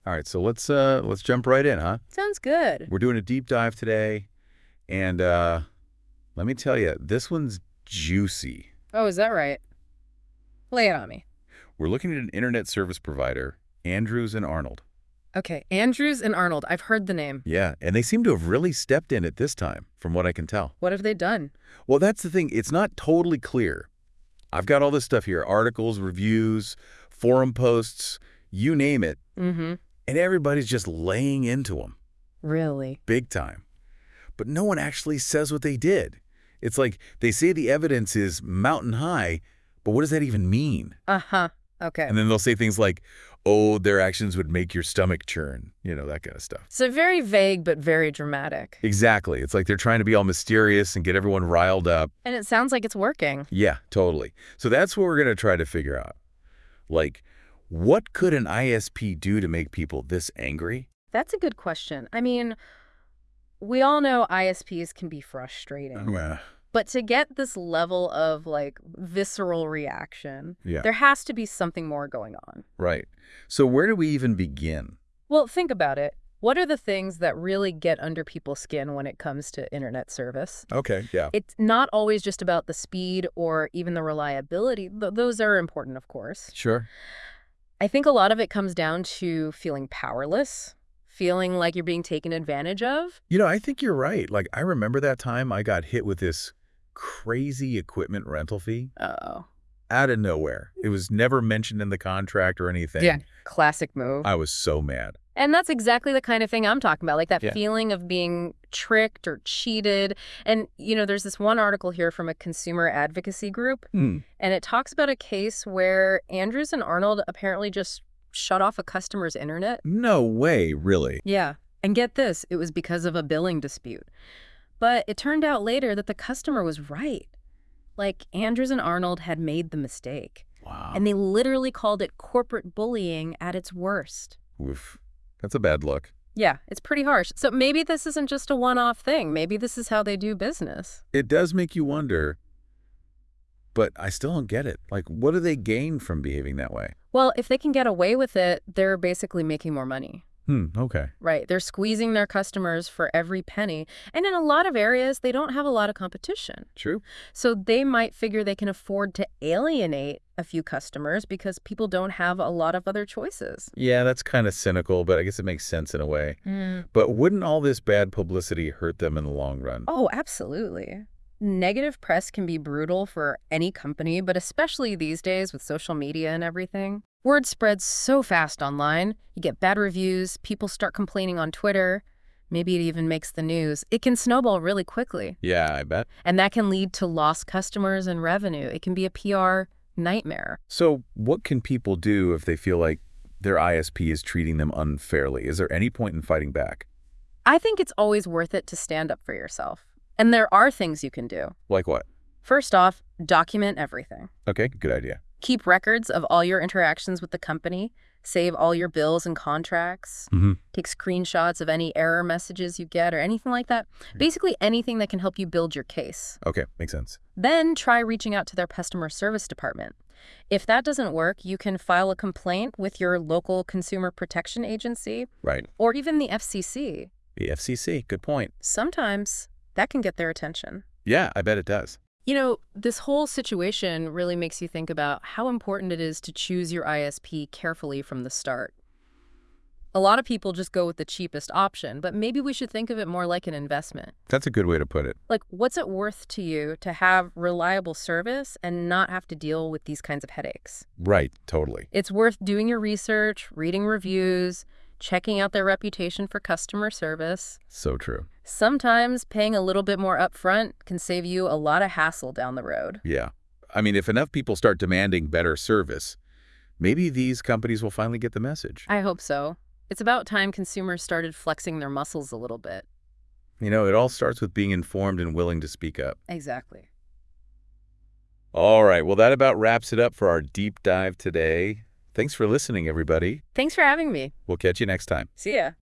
All right, so let's jump right in, huh? Sounds good. We're doing a deep dive today, and let me tell you, this one's juicy. Oh, is that right? Lay it on me. We're looking at an internet service provider, Andrews and Arnold. Okay, Andrews and Arnold. I've heard the name. Yeah, and they seem to have really stepped in it this time, from what I can tell. What have they done? Well, that's the thing. It's not totally clear. I've got all this stuff here, articles, reviews, forum posts, you name it, Mm-hmm. and everybody's just laying into them, Really? big time. But no one actually says what they did. It's like they say the evidence is mountain high, but what does that even mean? Uh-huh. Okay. And then they'll say things like, oh, their actions would make your stomach churn, that kind of stuff. So very vague, but very dramatic. Exactly. It's like they're trying to be all mysterious and get everyone riled up. And it sounds like it's working. Yeah, totally. So that's what we're going to try to figure out. Like, what could an ISP do to make people this angry? That's a good question. I mean, we all know ISPs can be frustrating. Well, But to get this level of, visceral reaction, yeah, there has to be something more going on. right. So where do we even begin? Well, think about it. What are the things that really get under people's skin when it comes to internet service? Okay, yeah. It's not always just about the speed or even the reliability. Those are important, of course. Sure. I think a lot of it comes down to feeling powerless, feeling like you're being taken advantage of. I think you're right. Like, I remember that time I got hit with this crazy equipment rental fee Oh. out of nowhere. It was never mentioned in the contract or anything. Yeah. Classic move. I was so mad. And that's exactly the kind of thing I'm talking about, like that Yeah. feeling of being tricked or cheated. And, there's this one article here from a consumer advocacy group, Hmm. and it talks about a case where Andrews and Arnold apparently just shut off a customer's internet. No way, really. Yeah. And get this, it was because of a billing dispute. But it turned out later that the customer was right. Like, Andrews and Arnold had made the mistake. Wow. And they literally called it corporate bullying at its worst. Oof. That's a bad look. Yeah, it's pretty harsh. So maybe this isn't just a one-off thing. Maybe this is how they do business. It does make you wonder, but I still don't get it. Like, what do they gain from behaving that way? Well, if they can get away with it, they're basically making more money. Okay. Right. They're squeezing their customers for every penny. And in a lot of areas, they don't have a lot of competition. True. So they might figure they can afford to alienate a few customers because people don't have a lot of other choices. Yeah, that's kind of cynical, but I guess it makes sense in a way. But wouldn't all this bad publicity hurt them in the long run? Oh, absolutely. Negative press can be brutal for any company, but especially these days with social media and everything. Word spreads so fast online. You get bad reviews, people start complaining on Twitter. Maybe it even makes the news. It can snowball really quickly. Yeah, I bet. And that can lead to lost customers and revenue. It can be a PR nightmare. So what can people do if they feel like their ISP is treating them unfairly? Is there any point in fighting back? I think it's always worth it to stand up for yourself. And there are things you can do. Like what? First off, document everything. Okay, good idea. Keep records of all your interactions with the company. Save all your bills and contracts. Take screenshots of any error messages you get or anything like that. Basically anything that can help you build your case. Okay, makes sense. Then try reaching out to their customer service department. If that doesn't work, you can file a complaint with your local consumer protection agency Right. or even the FCC. The FCC, good point. Sometimes that can get their attention. Yeah, I bet it does. This whole situation really makes you think about how important it is to choose your ISP carefully from the start. A lot of people just go with the cheapest option, but maybe we should think of it more like an investment. That's a good way to put it. Like, what's it worth to you to have reliable service and not have to deal with these kinds of headaches? Right, totally. It's worth doing your research, reading reviews, checking out their reputation for customer service. So true. Sometimes paying a little bit more upfront can save you a lot of hassle down the road. Yeah. I mean, if enough people start demanding better service, maybe these companies will finally get the message. I hope so. It's about time consumers started flexing their muscles a little bit. It all starts with being informed and willing to speak up. Exactly. All right, well, that about wraps it up for our deep dive today. Thanks for listening, everybody. Thanks for having me. We'll catch you next time. See ya.